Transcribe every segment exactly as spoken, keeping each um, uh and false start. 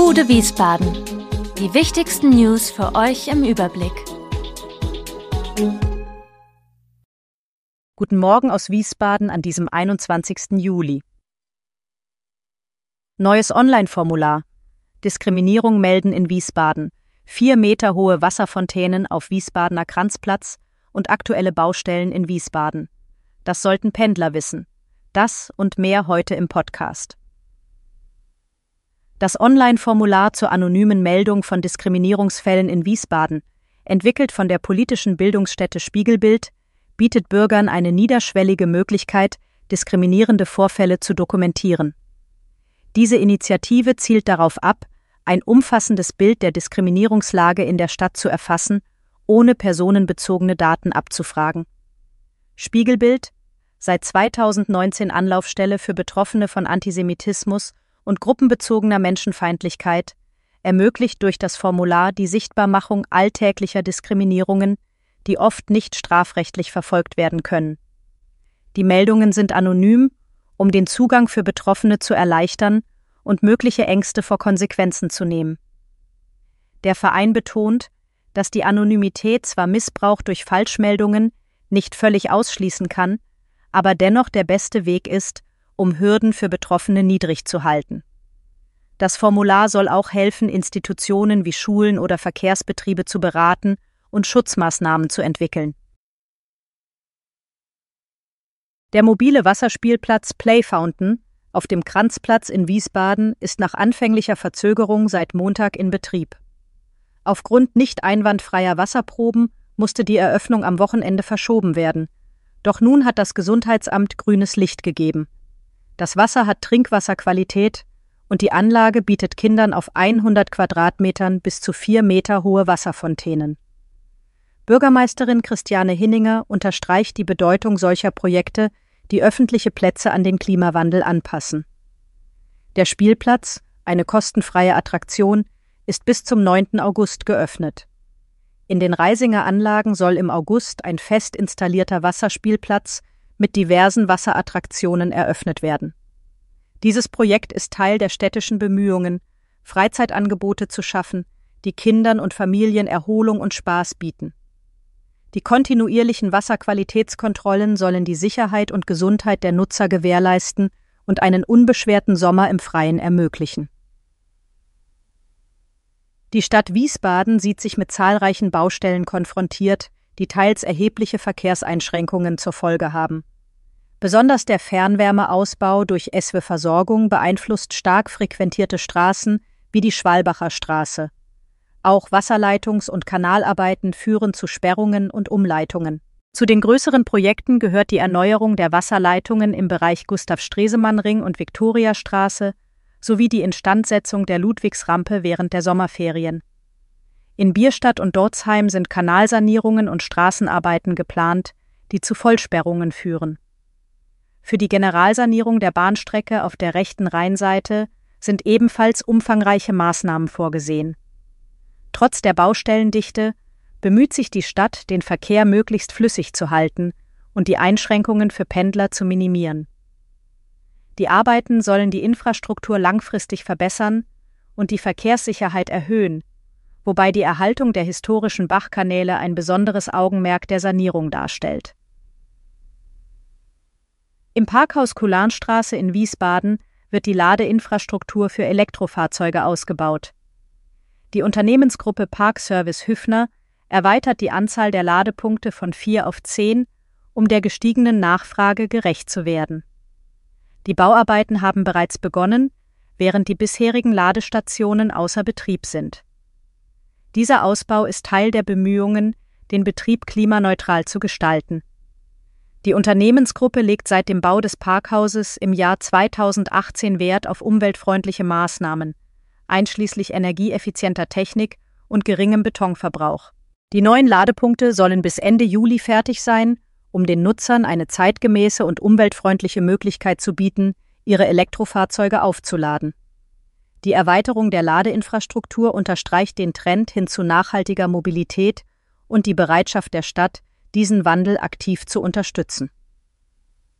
Bude Wiesbaden. Die wichtigsten News für euch im Überblick. Guten Morgen aus Wiesbaden an diesem einundzwanzigsten Juli. Neues Online-Formular. Diskriminierung melden in Wiesbaden. Vier Meter hohe Wasserfontänen auf Wiesbadener Kranzplatz und aktuelle Baustellen in Wiesbaden. Das sollten Pendler wissen. Das und mehr heute im Podcast. Das Online-Formular zur anonymen Meldung von Diskriminierungsfällen in Wiesbaden, entwickelt von der politischen Bildungsstätte Spiegelbild, bietet Bürgern eine niederschwellige Möglichkeit, diskriminierende Vorfälle zu dokumentieren. Diese Initiative zielt darauf ab, ein umfassendes Bild der Diskriminierungslage in der Stadt zu erfassen, ohne personenbezogene Daten abzufragen. Spiegelbild, seit zweitausendneunzehn Anlaufstelle für Betroffene von Antisemitismus und gruppenbezogener Menschenfeindlichkeit, ermöglicht durch das Formular die Sichtbarmachung alltäglicher Diskriminierungen, die oft nicht strafrechtlich verfolgt werden können. Die Meldungen sind anonym, um den Zugang für Betroffene zu erleichtern und mögliche Ängste vor Konsequenzen zu nehmen. Der Verein betont, dass die Anonymität zwar Missbrauch durch Falschmeldungen nicht völlig ausschließen kann, aber dennoch der beste Weg ist, um Hürden für Betroffene niedrig zu halten. Das Formular soll auch helfen, Institutionen wie Schulen oder Verkehrsbetriebe zu beraten und Schutzmaßnahmen zu entwickeln. Der mobile Wasserspielplatz Play Fountain auf dem Kranzplatz in Wiesbaden ist nach anfänglicher Verzögerung seit Montag in Betrieb. Aufgrund nicht einwandfreier Wasserproben musste die Eröffnung am Wochenende verschoben werden. Doch nun hat das Gesundheitsamt grünes Licht gegeben. Das Wasser hat Trinkwasserqualität und die Anlage bietet Kindern auf hundert Quadratmetern bis zu vier Meter hohe Wasserfontänen. Bürgermeisterin Christiane Hinninger unterstreicht die Bedeutung solcher Projekte, die öffentliche Plätze an den Klimawandel anpassen. Der Spielplatz, eine kostenfreie Attraktion, ist bis zum neunten August geöffnet. In den Reisinger Anlagen soll im August ein fest installierter Wasserspielplatz mit diversen Wasserattraktionen eröffnet werden. Dieses Projekt ist Teil der städtischen Bemühungen, Freizeitangebote zu schaffen, die Kindern und Familien Erholung und Spaß bieten. Die kontinuierlichen Wasserqualitätskontrollen sollen die Sicherheit und Gesundheit der Nutzer gewährleisten und einen unbeschwerten Sommer im Freien ermöglichen. Die Stadt Wiesbaden sieht sich mit zahlreichen Baustellen konfrontiert, die teils erhebliche Verkehrseinschränkungen zur Folge haben. Besonders der Fernwärmeausbau durch S W Versorgung beeinflusst stark frequentierte Straßen wie die Schwalbacher Straße. Auch Wasserleitungs- und Kanalarbeiten führen zu Sperrungen und Umleitungen. Zu den größeren Projekten gehört die Erneuerung der Wasserleitungen im Bereich Gustav-Stresemann-Ring und Viktoriastraße sowie die Instandsetzung der Ludwigsrampe während der Sommerferien. In Bierstadt und Dorzheim sind Kanalsanierungen und Straßenarbeiten geplant, die zu Vollsperrungen führen. Für die Generalsanierung der Bahnstrecke auf der rechten Rheinseite sind ebenfalls umfangreiche Maßnahmen vorgesehen. Trotz der Baustellendichte bemüht sich die Stadt, den Verkehr möglichst flüssig zu halten und die Einschränkungen für Pendler zu minimieren. Die Arbeiten sollen die Infrastruktur langfristig verbessern und die Verkehrssicherheit erhöhen, wobei die Erhaltung der historischen Bachkanäle ein besonderes Augenmerk der Sanierung darstellt. Im Parkhaus Kulanstraße in Wiesbaden wird die Ladeinfrastruktur für Elektrofahrzeuge ausgebaut. Die Unternehmensgruppe Parkservice Hüffner erweitert die Anzahl der Ladepunkte von vier auf zehn, um der gestiegenen Nachfrage gerecht zu werden. Die Bauarbeiten haben bereits begonnen, während die bisherigen Ladestationen außer Betrieb sind. Dieser Ausbau ist Teil der Bemühungen, den Betrieb klimaneutral zu gestalten. Die Unternehmensgruppe legt seit dem Bau des Parkhauses im Jahr zweitausendachtzehn Wert auf umweltfreundliche Maßnahmen, einschließlich energieeffizienter Technik und geringem Betonverbrauch. Die neuen Ladepunkte sollen bis Ende Juli fertig sein, um den Nutzern eine zeitgemäße und umweltfreundliche Möglichkeit zu bieten, ihre Elektrofahrzeuge aufzuladen. Die Erweiterung der Ladeinfrastruktur unterstreicht den Trend hin zu nachhaltiger Mobilität und die Bereitschaft der Stadt, diesen Wandel aktiv zu unterstützen.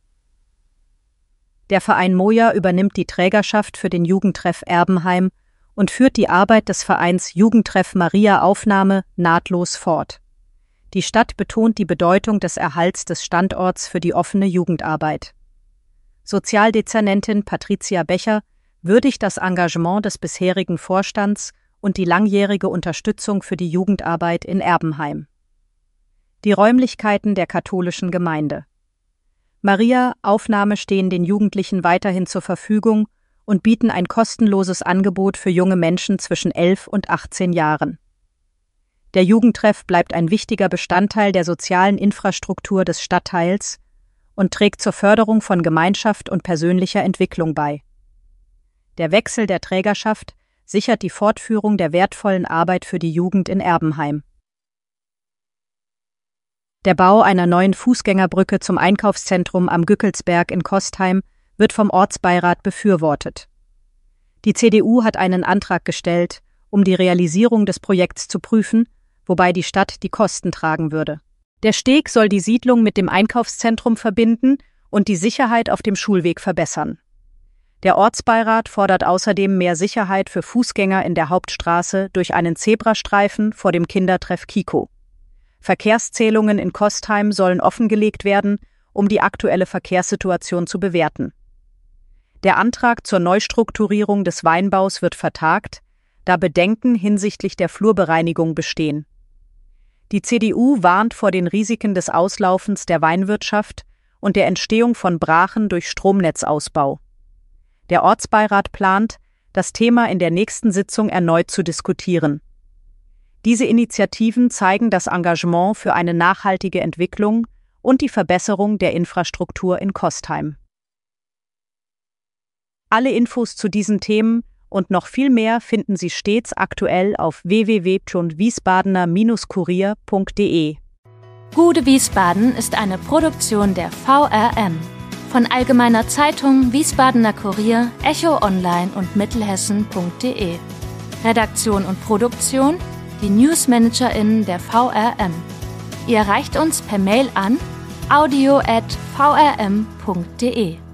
Der Verein Moja übernimmt die Trägerschaft für den Jugendtreff Erbenheim und führt die Arbeit des Vereins Jugendtreff Maria Aufnahme nahtlos fort. Die Stadt betont die Bedeutung des Erhalts des Standorts für die offene Jugendarbeit. Sozialdezernentin Patricia Becher würdigt das Engagement des bisherigen Vorstands und die langjährige Unterstützung für die Jugendarbeit in Erbenheim. Die Räumlichkeiten der katholischen Gemeinde. Maria Aufnahme stehen den Jugendlichen weiterhin zur Verfügung und bieten ein kostenloses Angebot für junge Menschen zwischen elf und achtzehn Jahren. Der Jugendtreff bleibt ein wichtiger Bestandteil der sozialen Infrastruktur des Stadtteils und trägt zur Förderung von Gemeinschaft und persönlicher Entwicklung bei. Der Wechsel der Trägerschaft sichert die Fortführung der wertvollen Arbeit für die Jugend in Erbenheim. Der Bau einer neuen Fußgängerbrücke zum Einkaufszentrum am Gückelsberg in Kostheim wird vom Ortsbeirat befürwortet. Die C D U hat einen Antrag gestellt, um die Realisierung des Projekts zu prüfen, wobei die Stadt die Kosten tragen würde. Der Steg soll die Siedlung mit dem Einkaufszentrum verbinden und die Sicherheit auf dem Schulweg verbessern. Der Ortsbeirat fordert außerdem mehr Sicherheit für Fußgänger in der Hauptstraße durch einen Zebrastreifen vor dem Kindertreff Kiko. Verkehrszählungen in Kostheim sollen offengelegt werden, um die aktuelle Verkehrssituation zu bewerten. Der Antrag zur Neustrukturierung des Weinbaus wird vertagt, da Bedenken hinsichtlich der Flurbereinigung bestehen. Die C D U warnt vor den Risiken des Auslaufens der Weinwirtschaft und der Entstehung von Brachen durch Stromnetzausbau. Der Ortsbeirat plant, das Thema in der nächsten Sitzung erneut zu diskutieren. Diese Initiativen zeigen das Engagement für eine nachhaltige Entwicklung und die Verbesserung der Infrastruktur in Kostheim. Alle Infos zu diesen Themen und noch viel mehr finden Sie stets aktuell auf w w w punkt wiesbadener Bindestrich kurier punkt de. Gude Wiesbaden ist eine Produktion der V R M. Von Allgemeiner Zeitung, Wiesbadener Kurier, Echo Online und Mittelhessen punkt de. Redaktion und Produktion, die NewsmanagerInnen der V R M. Ihr erreicht uns per Mail an audio at v r m punkt de.